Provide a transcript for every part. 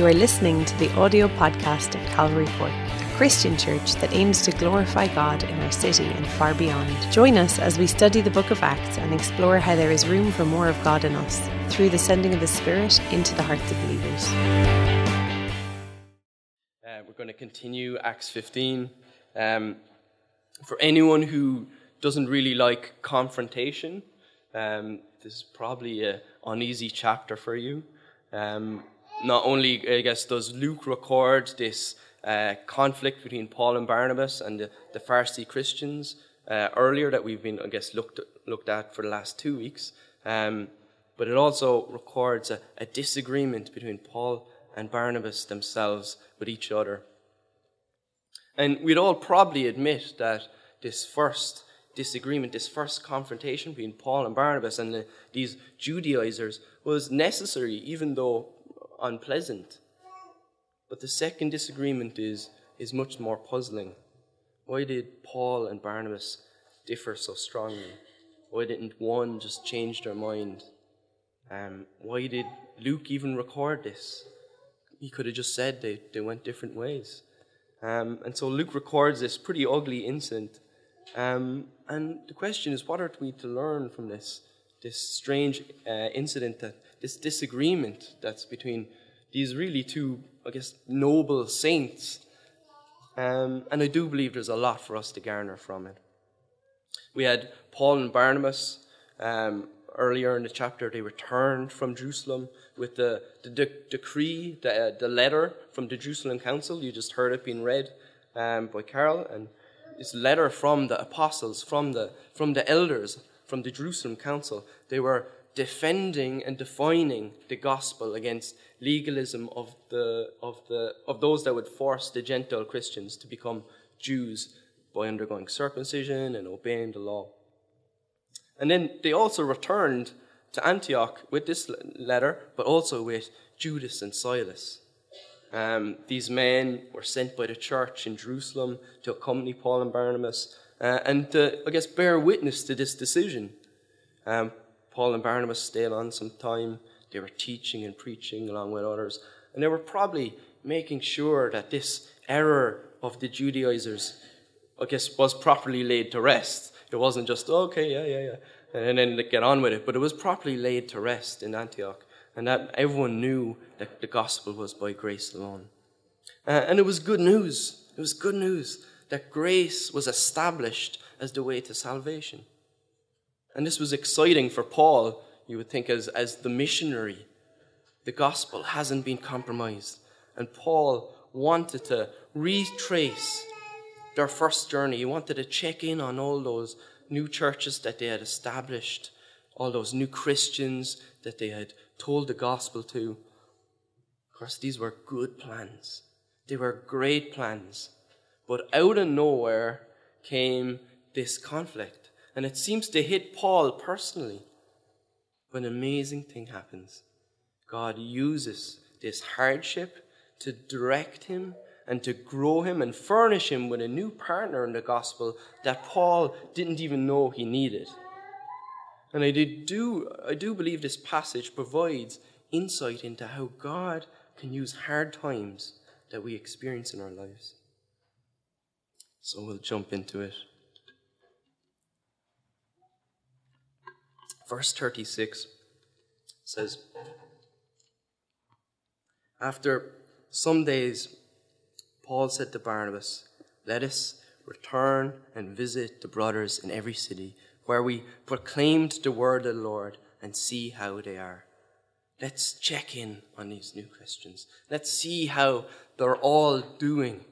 You are listening to the audio podcast of Calvary Port, a Christian church that aims to glorify God in our city and far beyond. Join us as we study the book of Acts and explore how there is room for more of God in us through the sending of the Spirit into the hearts of believers. We're going to continue Acts 15. For anyone who doesn't really like confrontation, this is probably an uneasy chapter for you. Not only, I guess, does Luke record this conflict between Paul and Barnabas and the Pharisee Christians earlier that we've been, I guess, looked at for the last 2 weeks, but it also records a disagreement between Paul and Barnabas themselves with each other. And we'd all probably admit that this first disagreement, this first confrontation between Paul and Barnabas and these Judaizers was necessary, even though unpleasant. But the second disagreement is much more puzzling. Why did Paul and Barnabas differ so strongly? Why didn't one just change their mind? Why did Luke even record this? He could have just said they went different ways. And so Luke records this pretty ugly incident. And the question is, what are we to learn from this strange incident, this disagreement that's between these really two, I guess, noble saints? And I do believe there's a lot for us to garner from it. We had Paul and Barnabas earlier in the chapter. They returned from Jerusalem with the decree, the letter from the Jerusalem Council. You just heard it being read by Carol. And this letter from the apostles, from the elders, from the Jerusalem Council. They were defending and defining the gospel against legalism of those that would force the Gentile Christians to become Jews by undergoing circumcision and obeying the law. And then they also returned to Antioch with this letter, but also with Judas and Silas. These men were sent by the church in Jerusalem to accompany Paul and Barnabas and to, I guess, bear witness to this decision. Paul and Barnabas stayed on some time. They were teaching and preaching along with others. And they were probably making sure that this error of the Judaizers, I guess, was properly laid to rest. It wasn't just, okay, yeah, and then they get on with it. But it was properly laid to rest in Antioch. And that everyone knew that the gospel was by grace alone. And it was good news. It was good news that grace was established as the way to salvation. And this was exciting for Paul, you would think, as the missionary. The gospel hasn't been compromised. And Paul wanted to retrace their first journey. He wanted to check in on all those new churches that they had established, all those new Christians that they had told the gospel to. Of course, these were good plans. They were great plans. But out of nowhere came this conflict. And it seems to hit Paul personally. But an amazing thing happens. God uses this hardship to direct him and to grow him and furnish him with a new partner in the gospel that Paul didn't even know he needed. And I do believe this passage provides insight into how God can use hard times that we experience in our lives. So we'll jump into it. Verse 36 says, after some days, Paul said to Barnabas, "Let us return and visit the brothers in every city where we proclaimed the word of the Lord and see how they are." Let's check in on these new Christians. Let's see how they're all doing.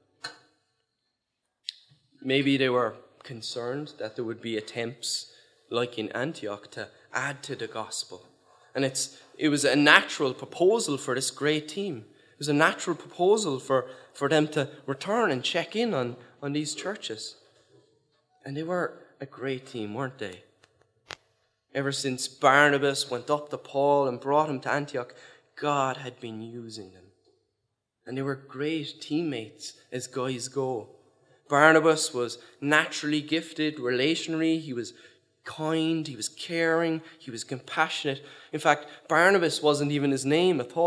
Maybe they were concerned that there would be attempts, like in Antioch, to add to the gospel. And it was a natural proposal for this great team. It was a natural proposal for them to return and check in on these churches. And they were a great team, weren't they? Ever since Barnabas went up to Paul and brought him to Antioch, God had been using them. And they were great teammates as guys go. Barnabas was naturally gifted relationally. He was kind, he was caring, he was compassionate. In fact, Barnabas wasn't even his name at all.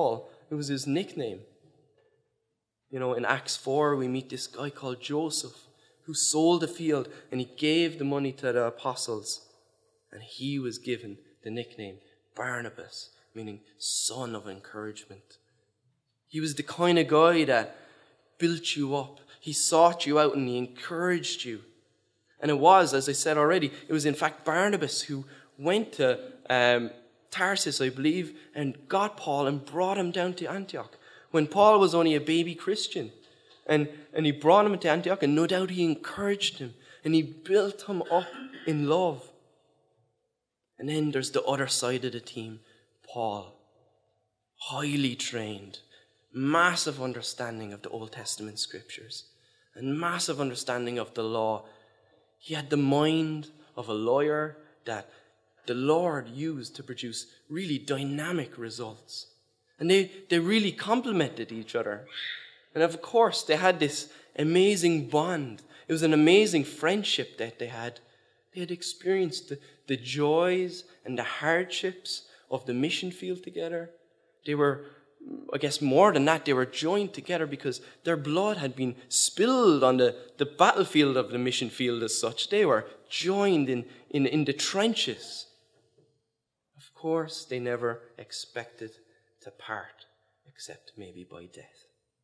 It was his nickname. You know, in Acts 4, we meet this guy called Joseph who sold a field and he gave the money to the apostles. And he was given the nickname Barnabas, meaning son of encouragement. He was the kind of guy that built you up. He sought you out and he encouraged you. And it was, as I said already, it was in fact Barnabas who went to Tarsus, I believe, and got Paul and brought him down to Antioch when Paul was only a baby Christian. And he brought him into Antioch, and no doubt he encouraged him and he built him up in love. And then there's the other side of the team, Paul, highly trained, massive understanding of the Old Testament scriptures and massive understanding of the law. He had the mind of a lawyer that the Lord used to produce really dynamic results. And they really complemented each other. And of course, they had this amazing bond. It was an amazing friendship that they had. They had experienced the joys and the hardships of the mission field together. They were, I guess more than that, they were joined together because their blood had been spilled on the battlefield of the mission field as such. They were joined in the trenches. Of course, they never expected to part, except maybe by death.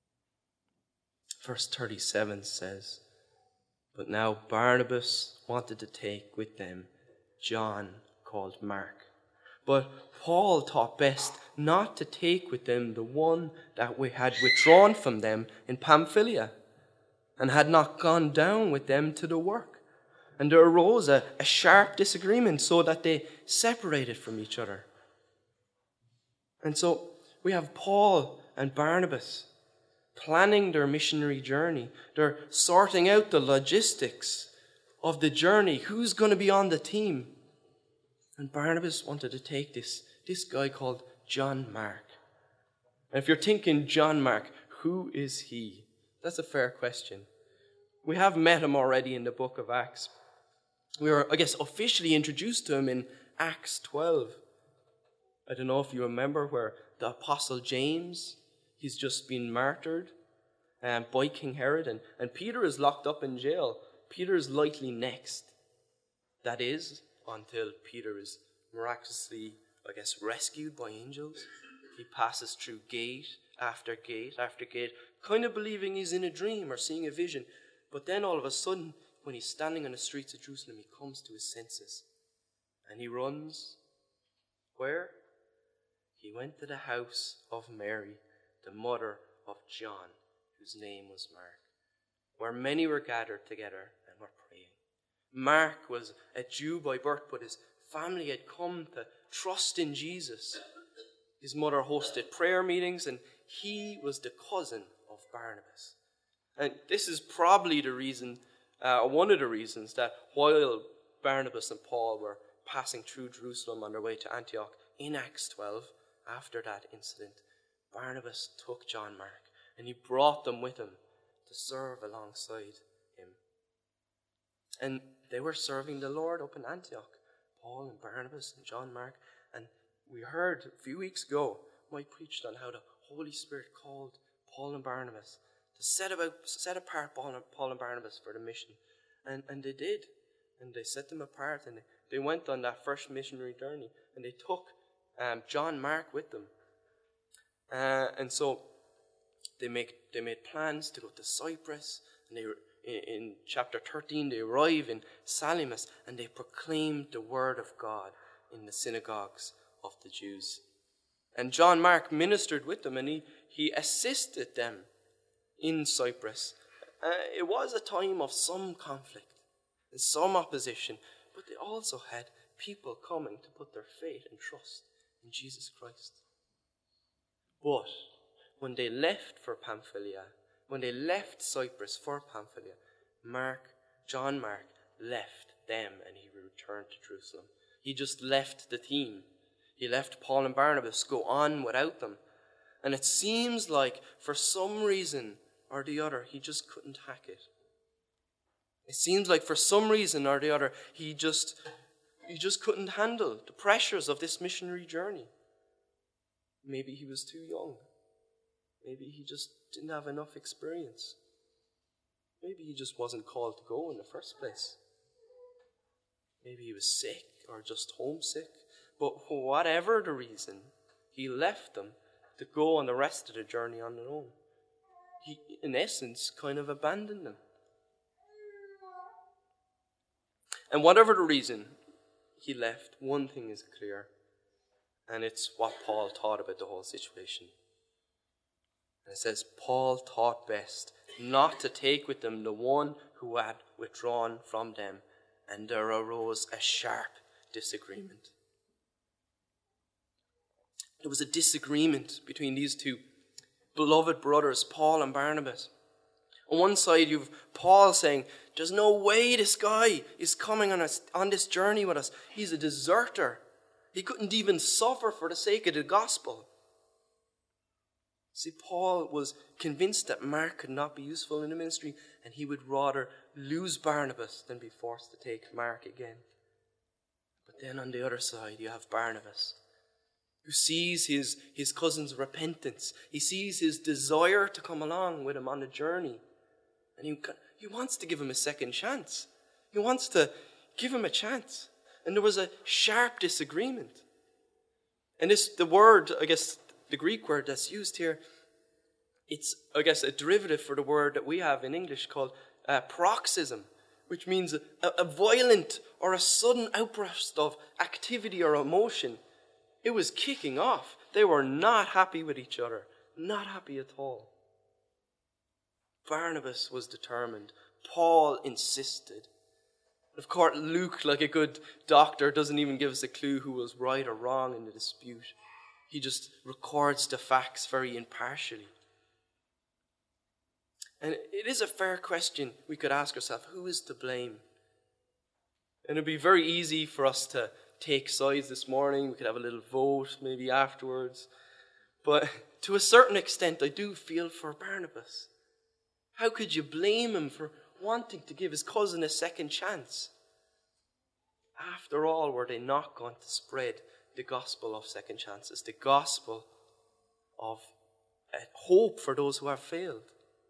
Verse 37 says, "But now Barnabas wanted to take with them John, called Mark. But Paul thought best not to take with them the one that we had withdrawn from them in Pamphylia, and had not gone down with them to the work. And there arose a sharp disagreement, so that they separated from each other." And so we have Paul and Barnabas planning their missionary journey. They're sorting out the logistics of the journey. Who's going to be on the team? And Barnabas wanted to take this guy called John Mark. And if you're thinking, John Mark, who is he? That's a fair question. We have met him already in the book of Acts. We were, I guess, officially introduced to him in Acts 12. I don't know if you remember where the Apostle James, he's just been martyred by King Herod, and Peter is locked up in jail. Peter is likely next. That is, until Peter is miraculously, I guess, rescued by angels. He passes through gate after gate after gate, kind of believing he's in a dream or seeing a vision. But then all of a sudden, when he's standing on the streets of Jerusalem, he comes to his senses. And he runs. Where? He went to the house of Mary, the mother of John, whose name was Mark, where many were gathered together and were praying. Mark was a Jew by birth, but his family had come to trust in Jesus. His mother hosted prayer meetings, and he was the cousin of Barnabas. And this is probably the reason, one of the reasons, that while Barnabas and Paul were passing through Jerusalem on their way to Antioch in Acts 12, after that incident, Barnabas took John Mark and he brought them with him to serve alongside him. And they were serving the Lord up in Antioch, Paul and Barnabas and John Mark. And we heard a few weeks ago, Mike preached on how the Holy Spirit called Paul and Barnabas to set apart Paul and Barnabas for the mission. And they did. And they set them apart, and they went on that first missionary journey, and they took John Mark with them. And so they made plans to go to Cyprus, and in chapter 13 they arrive in Salamis, and they proclaimed the word of God in the synagogues of the Jews. And John Mark ministered with them, and he assisted them in Cyprus. It was a time of some conflict and some opposition, but they also had people coming to put their faith and trust in Jesus Christ. But when they left for Pamphylia, when they left Cyprus for Pamphylia, John Mark left them and he returned to Jerusalem. He just left the team. He left Paul and Barnabas go on without them. And it seems like for some reason or the other, he just couldn't hack it. It seems like for some reason or the other, he just couldn't handle the pressures of this missionary journey. Maybe he was too young. Maybe he just didn't have enough experience. Maybe he just wasn't called to go in the first place. Maybe he was sick or just homesick. But whatever the reason, he left them to go on the rest of the journey on their own. He, in essence, kind of abandoned them. And whatever the reason he left, one thing is clear, and it's what Paul thought about the whole situation. And it says, Paul thought best not to take with them the one who had withdrawn from them, and there arose a sharp disagreement. There was a disagreement between these two beloved brothers, Paul and Barnabas. On one side, you've Paul saying, there's no way this guy is coming on this journey with us. He's a deserter. He couldn't even suffer for the sake of the gospel. See, Paul was convinced that Mark could not be useful in the ministry, and he would rather lose Barnabas than be forced to take Mark again. But then on the other side, you have Barnabas, who sees his cousin's repentance. He sees his desire to come along with him on the journey. And he wants to give him a second chance. He wants to give him a chance. And there was a sharp disagreement. And the word, I guess, the Greek word that's used here, it's, I guess, a derivative for the word that we have in English called paroxysm, which means a violent or a sudden outburst of activity or emotion. It was kicking off. They were not happy with each other. Not happy at all. Barnabas was determined. Paul insisted. Of course, Luke, like a good doctor, doesn't even give us a clue who was right or wrong in the dispute. He just records the facts very impartially. And it is a fair question we could ask ourselves, who is to blame? And it'd be very easy for us to take sides this morning. We could have a little vote maybe afterwards. But to a certain extent, I do feel for Barnabas. How could you blame him for wanting to give his cousin a second chance? After all, were they not going to spread the gospel of second chances, the gospel of hope for those who have failed?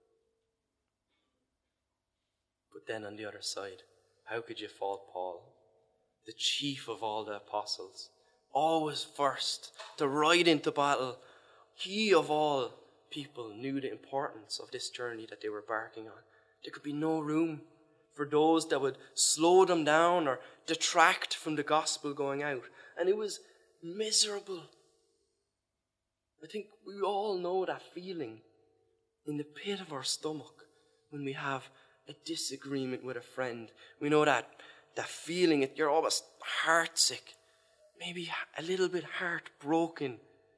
But then on the other side, how could you fault Paul, the chief of all the apostles, always first to ride into battle? He of all people knew the importance of this journey that they were embarking on. There could be no room for those that would slow them down or detract from the gospel going out. And it was miserable. I think we all know that feeling in the pit of our stomach when we have a disagreement with a friend. We know that feeling that you're almost heartsick, maybe a little bit heartbroken.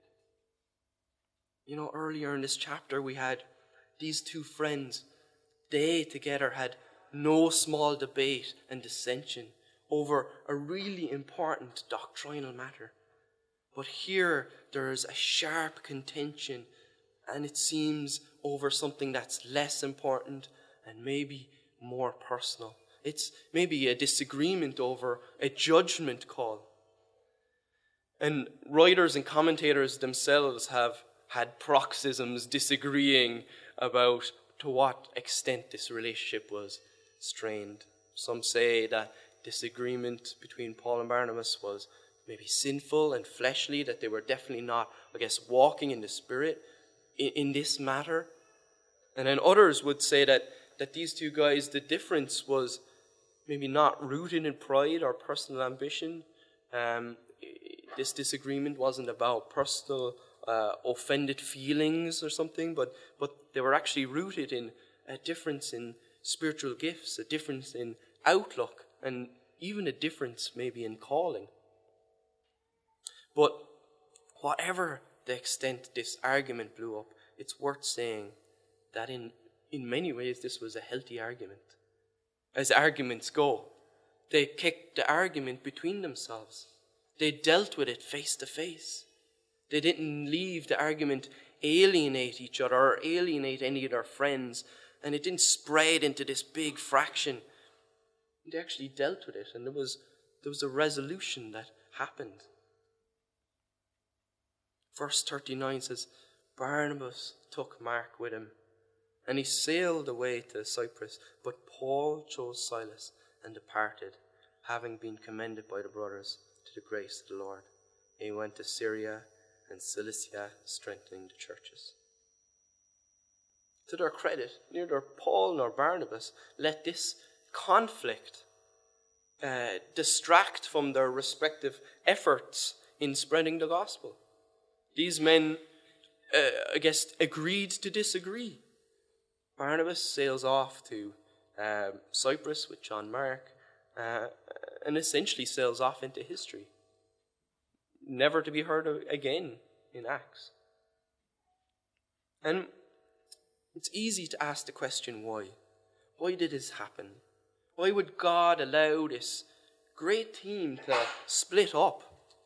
You know, earlier in this chapter we had these two friends. They together had no small debate and dissension over a really important doctrinal matter. But here there's a sharp contention, and it seems over something that's less important and maybe more personal. It's maybe a disagreement over a judgment call. And writers and commentators themselves have had paroxysms disagreeing about to what extent this relationship was strained. Some say that disagreement between Paul and Barnabas was maybe sinful and fleshly, that they were definitely not, I guess, walking in the Spirit in this matter. And then others would say that these two guys, the difference was maybe not rooted in pride or personal ambition. This disagreement wasn't about personal offended feelings or something, but they were actually rooted in a difference in spiritual gifts, a difference in outlook, and even a difference maybe in calling. But whatever the extent this argument blew up, it's worth saying that in many ways this was a healthy argument. As arguments go, they kicked the argument between themselves. They dealt with it face to face. They didn't leave the argument alienate each other or alienate any of their friends, and it didn't spread into this big fraction. They actually dealt with it, and there was a resolution that happened. Verse 39 says, Barnabas took Mark with him, and he sailed away to Cyprus, but Paul chose Silas and departed, having been commended by the brothers to the grace of the Lord. He went to Syria and Cilicia, strengthening the churches. To their credit, neither Paul nor Barnabas let this conflict distract from their respective efforts in spreading the gospel. These men, agreed to disagree. Barnabas sails off to Cyprus with John Mark and essentially sails off into history, never to be heard of again in Acts. And it's easy to ask the question, why? Why did this happen? Why would God allow this great team to split up?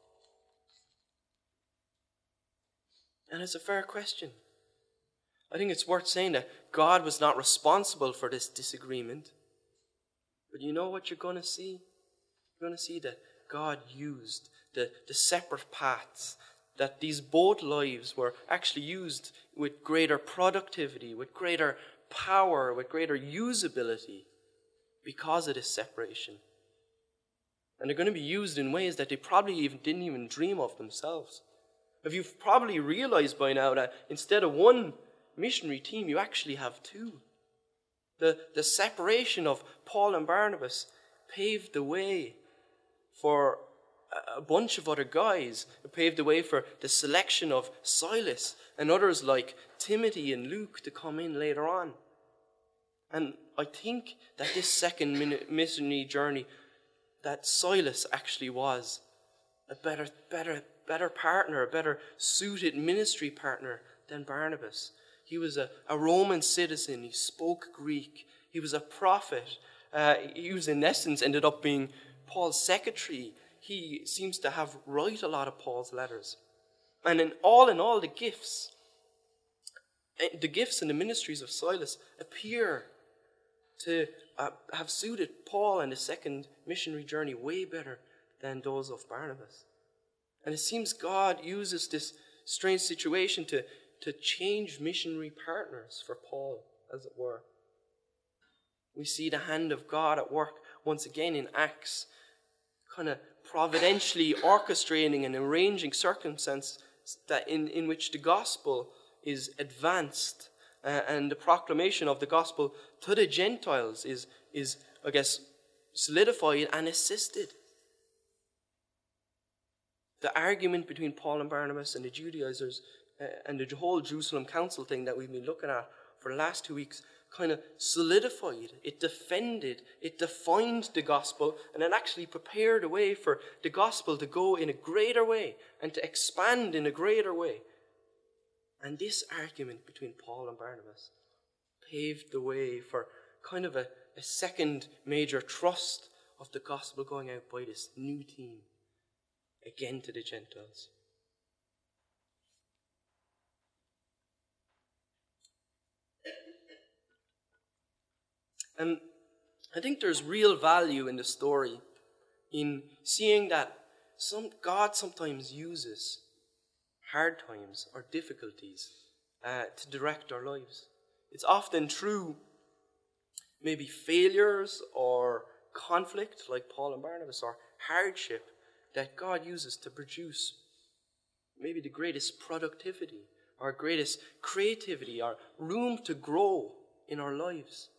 And it's a fair question. I think it's worth saying that God was not responsible for this disagreement. But you know what you're going to see? You're going to see that God used the separate paths, that these both lives were actually used with greater productivity, with greater power, with greater usability because of this separation. And they're going to be used in ways that they probably didn't even dream of themselves. If you've probably realized by now that instead of one missionary team, you actually have two. The separation of Paul and Barnabas paved the way for a bunch of other guys. It paved the way for the selection of Silas and others like Timothy and Luke to come in later on. And I think that this second missionary journey, that Silas actually was a better partner, a better suited ministry partner than Barnabas. He was a Roman citizen. He spoke Greek. He was a prophet. He was, in essence, ended up being Paul's secretary. He seems to have write a lot of Paul's letters. And in all, the gifts and the ministries of Silas appear to have suited Paul and the second missionary journey way better than those of Barnabas. And it seems God uses this strange situation to change missionary partners for Paul, as it were. We see the hand of God at work once again in Acts, kind of providentially orchestrating and arranging circumstances that in which the gospel is advanced and the proclamation of the gospel to the Gentiles is solidified and assisted. The argument between Paul and Barnabas and the Judaizers and the whole Jerusalem Council thing that we've been looking at for the last 2 weeks kind of solidified, it defended, it defined the gospel, and it actually prepared a way for the gospel to go in a greater way and to expand in a greater way. And this argument between Paul and Barnabas paved the way for kind of a second major thrust of the gospel going out by this new team, again to the Gentiles. And I think there's real value in the story in seeing that God sometimes uses hard times or difficulties to direct our lives. It's often through maybe failures or conflict like Paul and Barnabas, or hardship, that God uses to produce maybe the greatest productivity or greatest creativity or room to grow in our lives.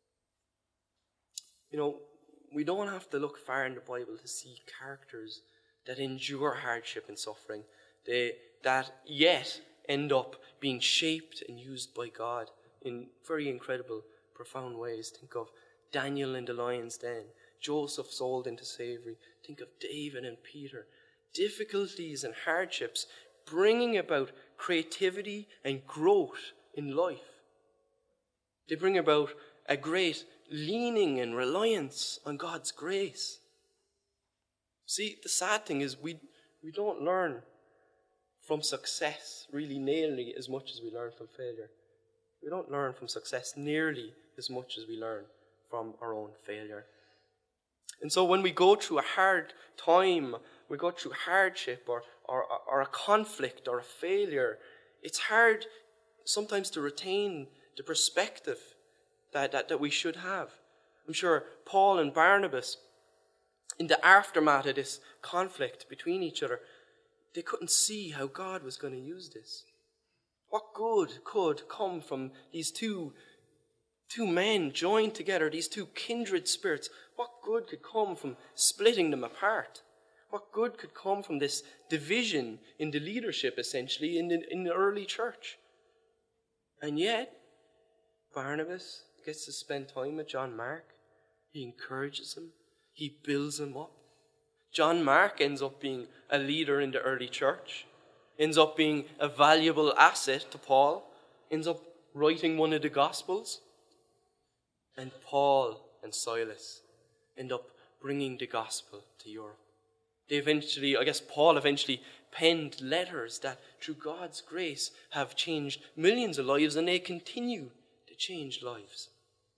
You know, we don't have to look far in the Bible to see characters that endure hardship and suffering, that yet end up being shaped and used by God in very incredible, profound ways. Think of Daniel in the lion's den, Joseph sold into slavery. Think of David and Peter. Difficulties and hardships bringing about creativity and growth in life. They bring about a great leaning and reliance on God's grace. See, the sad thing is we don't learn from success really nearly as much as we learn from failure. We don't learn from success nearly as much as we learn from our own failure. And so when we go through a hard time, we go through hardship or a conflict or a failure, It's hard sometimes to retain the perspective that we should have. I'm sure Paul and Barnabas, in the aftermath of this conflict between each other, they couldn't see how God was going to use this. What good could come from these two men joined together, these two kindred spirits? What good could come from splitting them apart? What good could come from this division in the leadership, essentially, in the early church? And yet, Barnabas gets to spend time with John Mark. He encourages him. He builds him up. John Mark ends up being a leader in the early church, ends up being a valuable asset to Paul, ends up writing one of the Gospels. And Paul and Silas end up bringing the gospel to Europe. Paul eventually penned letters that, through God's grace, have changed millions of lives, and they continue to change lives.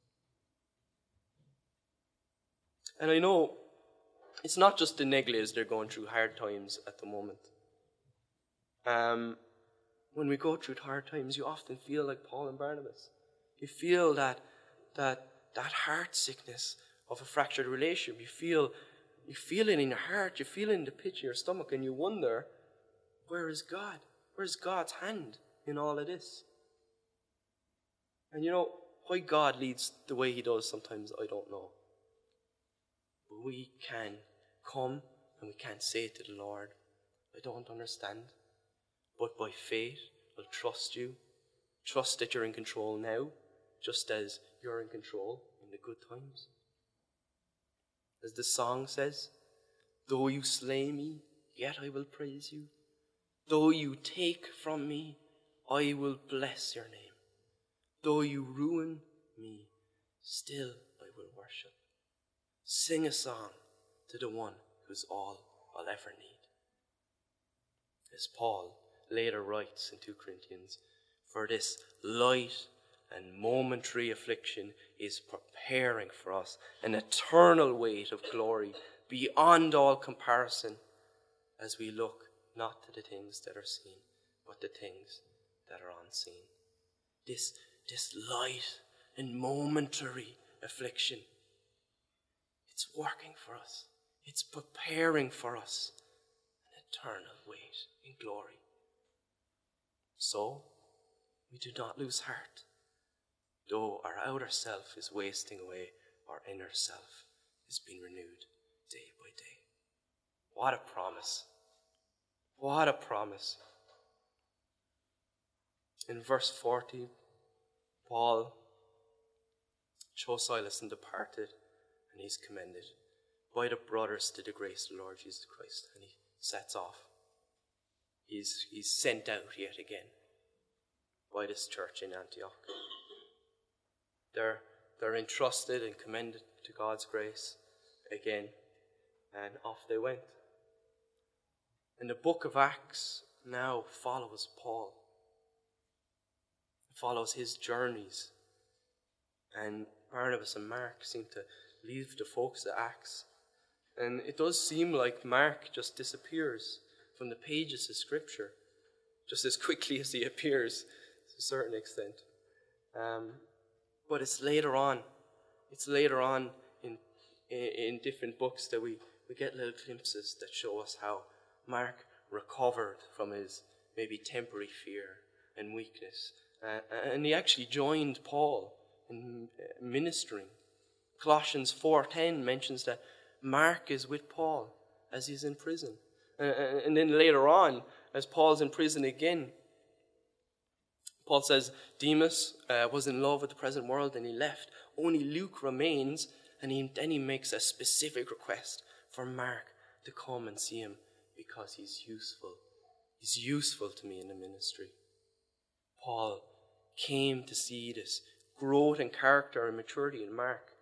And I know it's not just the Negles, they're going through hard times at the moment. When we go through hard times, you often feel like Paul and Barnabas. You feel that heart sickness of a fractured relationship. You feel it in your heart, you feel it in the pit of your stomach, and you wonder, where is God? Where's God's hand in all of this? And why God leads the way he does sometimes, I don't know. But we can come and we can say to the Lord, I don't understand, but by faith I'll trust you. Trust that you're in control now, just as you're in control in the good times. As the song says, though you slay me, yet I will praise you. Though you take from me, I will bless your name. Though you ruin me, still I will worship. Sing a song to the one who's all I'll ever need. As Paul later writes in 2 Corinthians, for this light and momentary affliction is preparing for us an eternal weight of glory beyond all comparison, as we look not to the things that are seen, but the things that are unseen. This light and momentary affliction, it's working for us. It's preparing for us an eternal weight in glory. So, we do not lose heart. Though our outer self is wasting away, our inner self is being renewed day by day. What a promise. What a promise. In verse 40, Paul chose Silas and departed, and he's commended by the brothers to the grace of the Lord Jesus Christ. And he sets off. He's sent out yet again by this church in Antioch. They're entrusted and commended to God's grace again, and off they went. And the book of Acts now follows Paul. It follows his journeys. And Barnabas and Mark seem to leave the focus of Acts. And it does seem like Mark just disappears from the pages of Scripture just as quickly as he appears, to a certain extent. But it's later on. It's later on in different books that we get little glimpses that show us how Mark recovered from his maybe temporary fear and weakness. And he actually joined Paul in ministering. Colossians 4:10 mentions that Mark is with Paul as he's in prison. And then later on, as Paul's in prison again, Paul says Demas was in love with the present world and he left. Only Luke remains, and then he makes a specific request for Mark to come and see him because he's useful. He's useful to me in the ministry. Paul came to see this growth in character and maturity in Mark.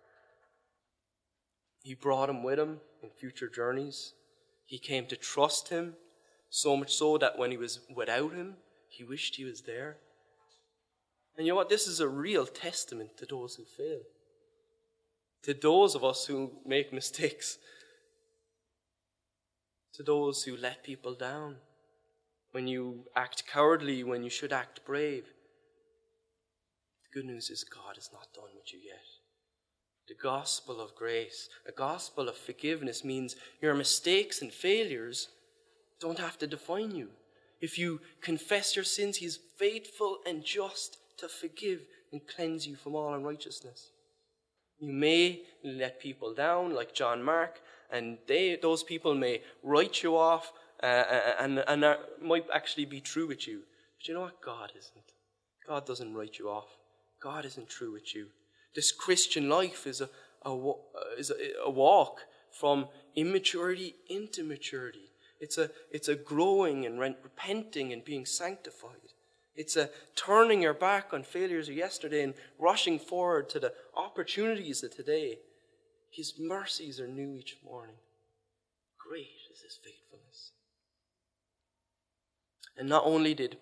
He brought him with him in future journeys. He came to trust him, so much so that when he was without him, he wished he was there. And you know what? This is a real testament to those who fail. To those of us who make mistakes. To those who let people down. when you act cowardly when you should act brave. The good news is God is not done with you yet. The gospel of grace, a gospel of forgiveness, means your mistakes and failures don't have to define you. If you confess your sins, he is faithful and just to forgive and cleanse you from all unrighteousness. You may let people down, like John Mark, and those people may write you off, and that might actually be true with you. But you know what? God isn't. God doesn't write you off. God isn't true with you. This Christian life is a walk from immaturity into maturity. It's a growing and repenting and being sanctified. It's a turning your back on failures of yesterday and rushing forward to the opportunities of today. His mercies are new each morning. Great is his faithfulness. And not only did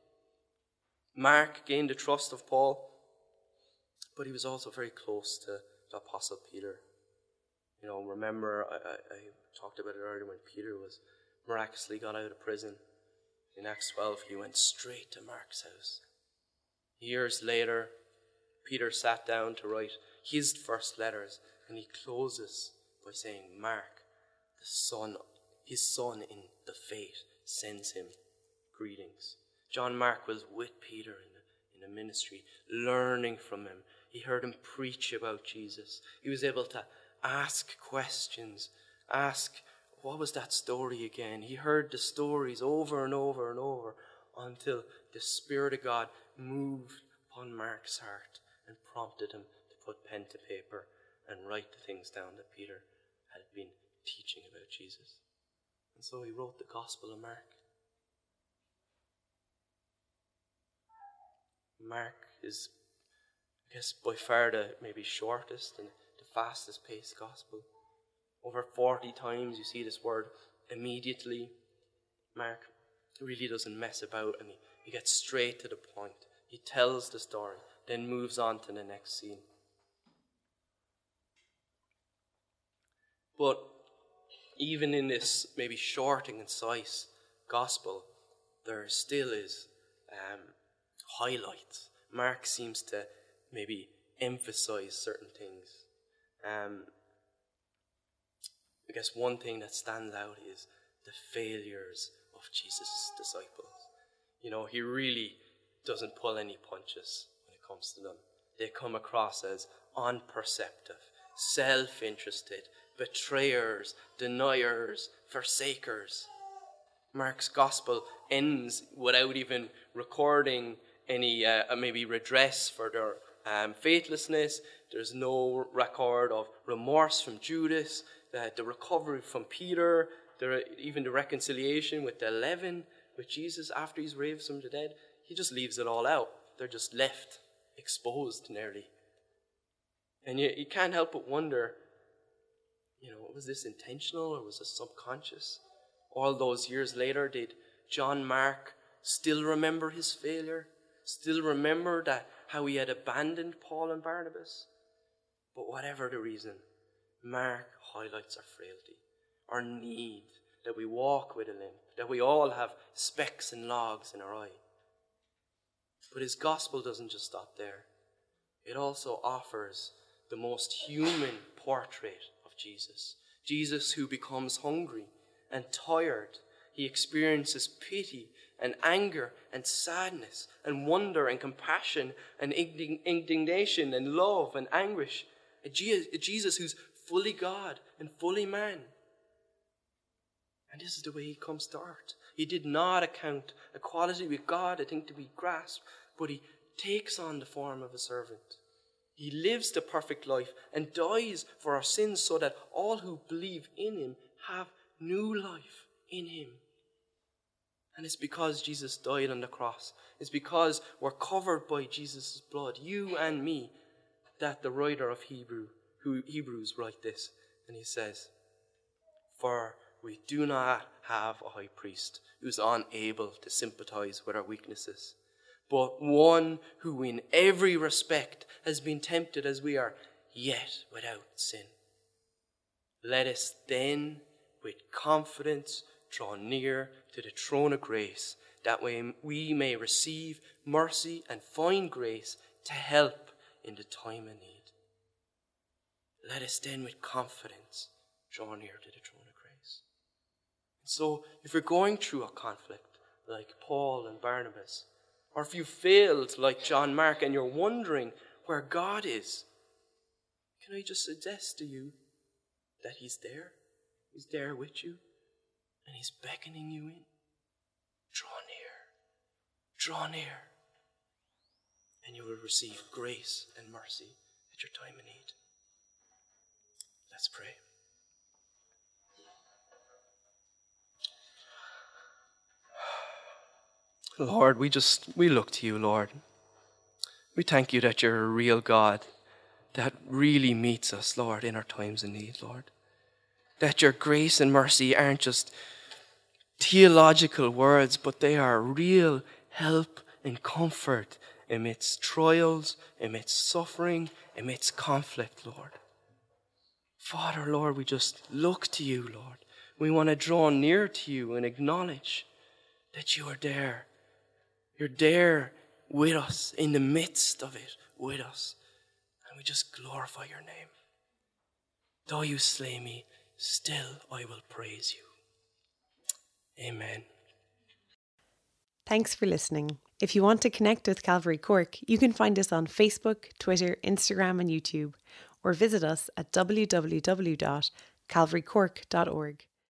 Mark gain the trust of Paul, but he was also very close to the Apostle Peter. You know, remember, I talked about it earlier when Peter was miraculously got out of prison. In Acts 12, he went straight to Mark's house. Years later, Peter sat down to write his first letters, and he closes by saying, Mark, his son in the faith, sends him greetings. John Mark was with Peter in the ministry, learning from him. He heard him preach about Jesus. He was able to ask questions, what was that story again? He heard the stories over and over and over until the Spirit of God moved upon Mark's heart and prompted him to put pen to paper and write the things down that Peter had been teaching about Jesus. And so he wrote the Gospel of Mark. Mark is, I guess, by far the maybe shortest and the fastest paced gospel. Over 40 times you see this word immediately. Mark really doesn't mess about, and he gets straight to the point. He tells the story, then moves on to the next scene. But even in this maybe short and concise gospel, there still is highlights. Mark seems to maybe emphasize certain things. I guess one thing that stands out is the failures of Jesus' disciples. You know, he really doesn't pull any punches when it comes to them. They come across as unperceptive, self-interested, betrayers, deniers, forsakers. Mark's gospel ends without even recording any maybe redress for their faithlessness. There's no record of remorse from Judas, the recovery from Peter, even the reconciliation with the 11 with Jesus after he's raised from the dead. He just leaves it all out. They're just left, exposed nearly. And you can't help but wonder, was this intentional or was it subconscious? All those years later, did John Mark still remember his failure? Still remember how he had abandoned Paul and Barnabas? But whatever the reason, Mark highlights our frailty, our need, that we walk with a limp, that we all have specks and logs in our eye. But his gospel doesn't just stop there. It also offers the most human portrait of Jesus. Jesus who becomes hungry and tired. He experiences pity and anger and sadness and wonder and compassion and indignation and love and anguish. A Jesus who's fully God and fully man. And this is the way he comes to earth. He did not account equality with God, I think, to be grasped, but he takes on the form of a servant. He lives the perfect life and dies for our sins so that all who believe in him have new life in him. And it's because Jesus died on the cross. It's because we're covered by Jesus' blood, you and me, that the writer of Hebrews write this. And he says, "For we do not have a high priest who is unable to sympathize with our weaknesses, but one who in every respect has been tempted as we are, yet without sin. Let us then with confidence draw near to the throne of grace, that way we may receive mercy and find grace to help in the time of need. Let us then with confidence draw near to the throne of grace. And so if you're going through a conflict like Paul and Barnabas, or if you failed like John Mark and you're wondering where God is, can I just suggest to you that he's there? He's there with you, and he's beckoning you in. Draw near, and you will receive grace and mercy at your time of need. Let's pray. Lord, we look to you, Lord. We thank you that you're a real God that really meets us, Lord, in our times of need, Lord. That your grace and mercy aren't just theological words, but they are real help and comfort amidst trials, amidst suffering, amidst conflict, Lord. Father, Lord, we just look to you, Lord. We want to draw near to you and acknowledge that you are there. You're there with us, in the midst of it, with us. And we just glorify your name. Though you slay me, still I will praise you. Amen. Thanks for listening. If you want to connect with Calvary Cork, you can find us on Facebook, Twitter, Instagram and YouTube, or visit us at www.calvarycork.org.